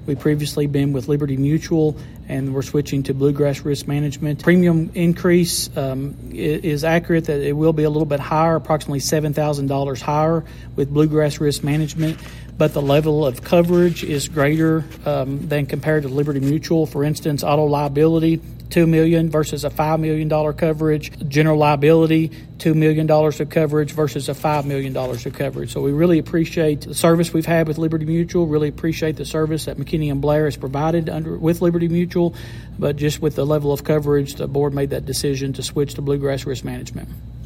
We've previously been with Liberty Mutual, and we're switching to Bluegrass Risk Management. Premium increase is accurate that it will be a little bit higher, approximately $7,000 higher with Bluegrass Risk Management, but the level of coverage is greater than compared to Liberty Mutual. For instance, auto liability, $2 million versus a $5 million coverage. General liability, $2 million of coverage versus a $5 million of coverage. So we really appreciate the service we've had with Liberty Mutual, really appreciate the service that McKinney & Blair has provided with Liberty Mutual, but just with the level of coverage, the board made that decision to switch to Bluegrass Risk Management.